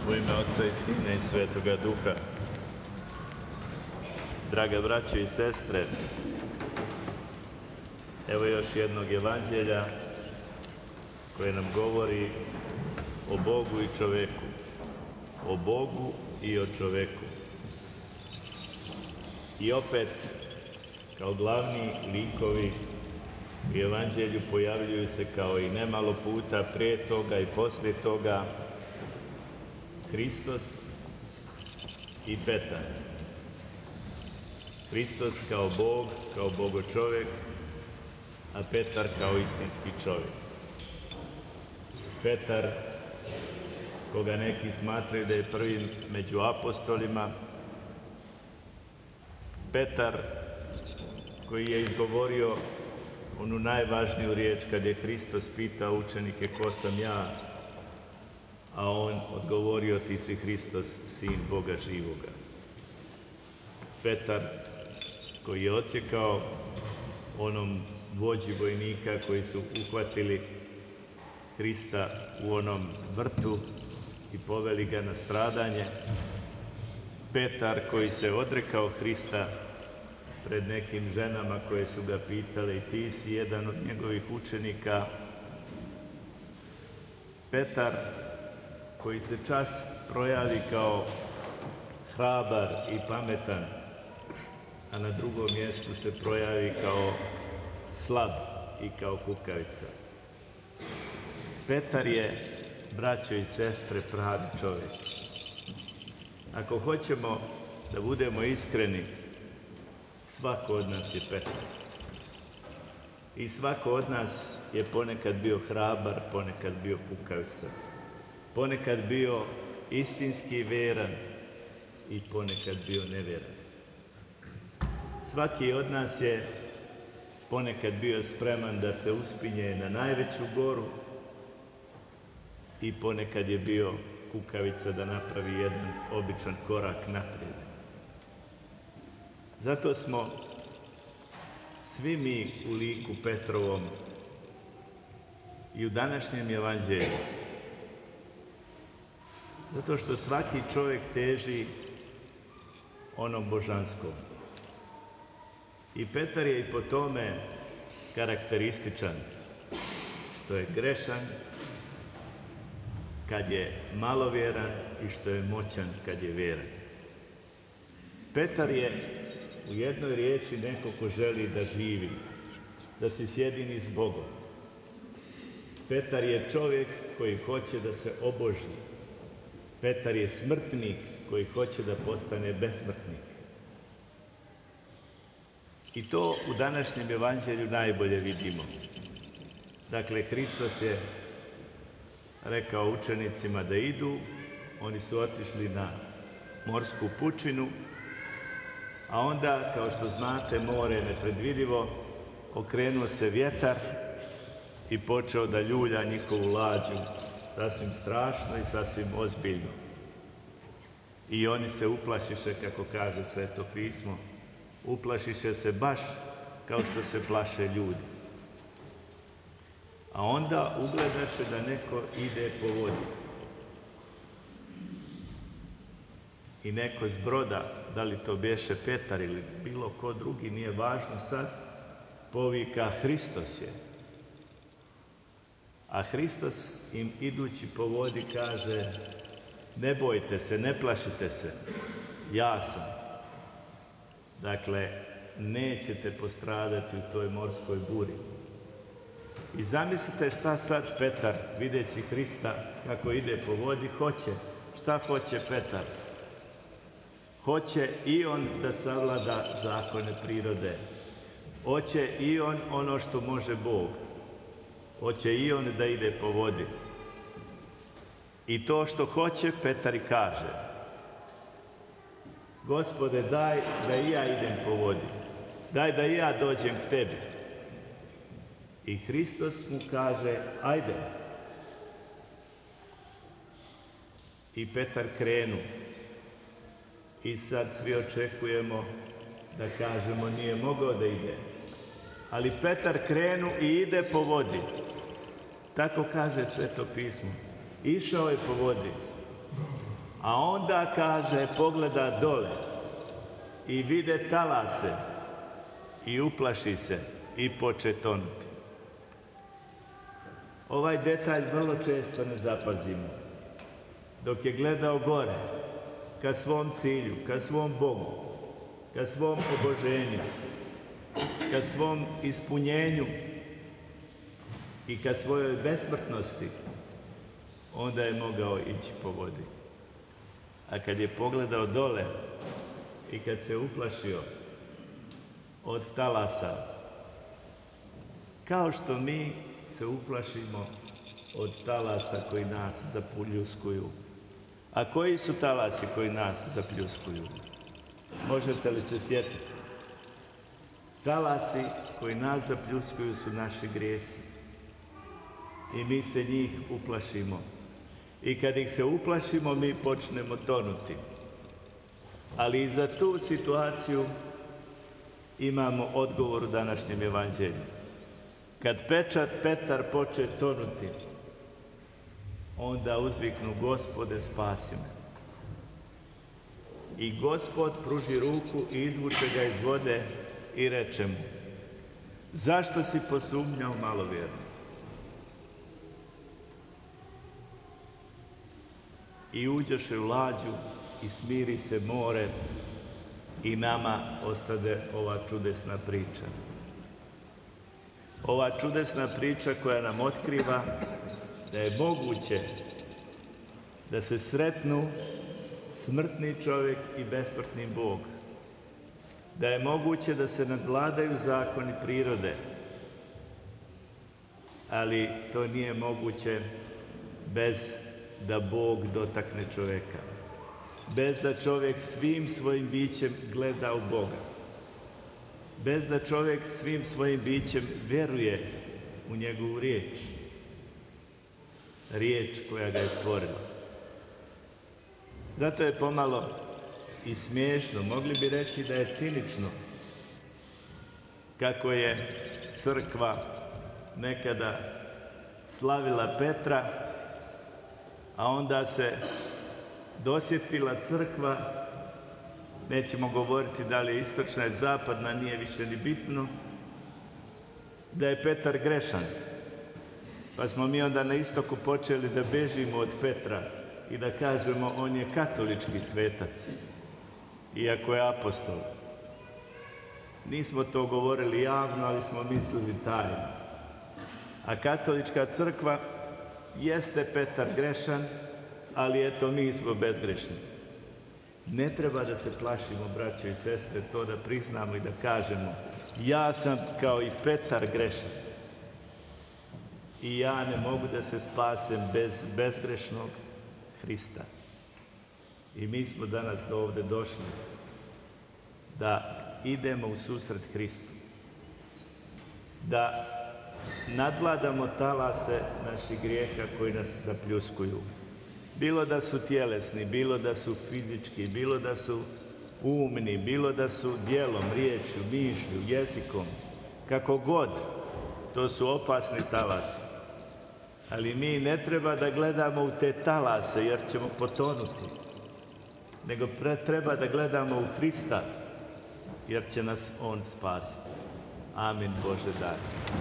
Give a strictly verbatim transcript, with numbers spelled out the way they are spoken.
U ime Otca i Sina i Svetoga Duha. Drage braće i sestre, evo još jednog evanđelja koje nam govori o Bogu i čoveku. O Bogu i o čoveku. I opet, kao glavni likovi u evanđelju pojavljuju se kao i nemalo puta prije toga i poslije toga Hristos i Petar. Hristos kao Bog, kao Bogočovjek, a Petar kao istinski čovjek. Petar, koga neki smatraju da je prvi među apostolima, Petar koji je izgovorio onu najvažniju riječ kad je Hristos pitao učenike ko sam ja, a on odgovorio ti si Hristos, sin Boga živoga. Petar koji je odsjekao onom vođi vojnika koji su uhvatili Hrista u onom vrtu i poveli ga na stradanje. Petar koji se odrekao Hrista pred nekim ženama koje su ga pitale i ti si jedan od njegovih učenika. Petar koji se čas projavi kao hrabar i pametan, a na drugom mjestu se projavi kao slab i kao kukavica. Petar je, braćo i sestre, pravi čovjek. Ako hoćemo da budemo iskreni, svako od nas je Petar. I svako od nas je ponekad bio hrabar, ponekad bio kukavica. Ponekad bio istinski veran i ponekad bio nevjeran. Svaki od nas je ponekad bio spreman da se uspinje na najveću goru i ponekad je bio kukavica da napravi jedan običan korak naprijed. Zato smo svi mi u liku Petrovom i u današnjem evanđelju. Zato što svaki čovjek teži onom božanskom. I Petar je i po tome karakterističan, što je grešan kad je malovjeran i što je moćan kad je vjeran. Petar je u jednoj riječi neko ko želi da živi, da se sjedini s Bogom. Petar je čovjek koji hoće da se oboži. Petar je smrtnik koji hoće da postane besmrtnik. I to u današnjem evanđelju najbolje vidimo. Dakle, Hristos je rekao učenicima da idu, oni su otišli na morsku pučinu, a onda, kao što znate, more je nepredvidivo, okrenuo se vjetar i počeo da ljulja njihovu lađu, sasvim strašno i sasvim ozbiljno. I oni se uplašiše, kako kaže Sveto pismo, uplašiše se baš kao što se plaše ljudi. A onda ugledaše da neko ide po vodi. I neko s broda, da li to bješe Petar ili bilo ko drugi, nije važno sad, povika Hristos je. A Hristos im idući po vodi kaže ne bojte se, ne plašite se, ja sam. Dakle, nećete postradati u toj morskoj buri. I zamislite šta sad Petar, videći Hrista kako ide po vodi, hoće. Šta hoće Petar? Hoće i on da savlada zakone prirode. Hoće i on ono što može Bog. Hoće i on da ide po vodi. I to što hoće, Petar i kaže. Gospode, daj da i ja idem po vodi. Daj da i ja dođem k tebi. I Hristos mu kaže, ajde. I Petar krenu. I sad svi očekujemo da kažemo nije mogao da ide. Ali Petar krenu i ide po vodi. Tako kaže Sveto pismo. Išao je po vodi. A onda, kaže, pogleda dole i vide talase i uplaši se i poče tonuti. Ovaj detalj vrlo često ne zapazimo. Dok je gledao gore, ka svom cilju, ka svom Bogu, ka svom oboženju, ka svom ispunjenju i ka svojoj besmrtnosti, onda je mogao ići po vodi. A kad je pogledao dole i kad se uplašio od talasa, kao što mi se uplašimo od talasa koji nas zapljuskaju. A koji su talasi koji nas zapljuskuju? Možete li se sjetiti? Talasi koji nas zapljuskuju su naši grijesi. I mi se njih uplašimo. I kad ih se uplašimo, mi počnemo tonuti. Ali i za tu situaciju imamo odgovor u današnjem evanđelju. Kad pečat Petar poče tonuti, onda uzviknu: Gospode, spasi me. I Gospod pruži ruku i izvuče ga iz vode i reče mu: zašto si posumnjao, malovjerni? I uđoše u lađu i smiri se more i nama ostade ova čudesna priča. Ova čudesna priča koja nam otkriva da je moguće da se sretnu smrtni čovjek i besmrtni Bog. Da je moguće da se nadvladaju zakoni prirode, ali to nije moguće bez da Bog dotakne čovjeka. Bez da čovjek svim svojim bićem gleda u Boga. Bez da čovjek svim svojim bićem vjeruje u njegovu riječ. Riječ koja ga je stvorila. Zato je pomalo i smiješno, mogli bi reći da je cinično, kako je crkva nekada slavila Petra, a onda se dosjetila crkva, nećemo govoriti da li je istočna ili zapadna, nije više ni bitno, da je Petar grešan. Pa smo mi onda na istoku počeli da bežimo od Petra i da kažemo on je katolički svetac, iako je apostol. Nismo to govorili javno, ali smo mislili tajno. A katolička crkva jeste Petar grešan, ali eto mi smo bezgrešni. Ne treba da se plašimo, braćo i sestre, to da priznamo i da kažemo: ja sam kao i Petar grešan. I ja ne mogu da se spasem bez bezgrešnog Hrista. I mi smo danas do ovde došli da idemo u susret Hristu. Da nadvladamo talase naših grijeha koji nas zapljuskuju. Bilo da su tjelesni, bilo da su fizički, bilo da su umni, bilo da su djelom, riječju, mišlju, jezikom. Kako god, to su opasni talasi. Ali mi ne treba da gledamo u te talase jer ćemo potonuti, nego treba da gledamo u Hrista jer će nas On spasiti. Amin, Bože daj.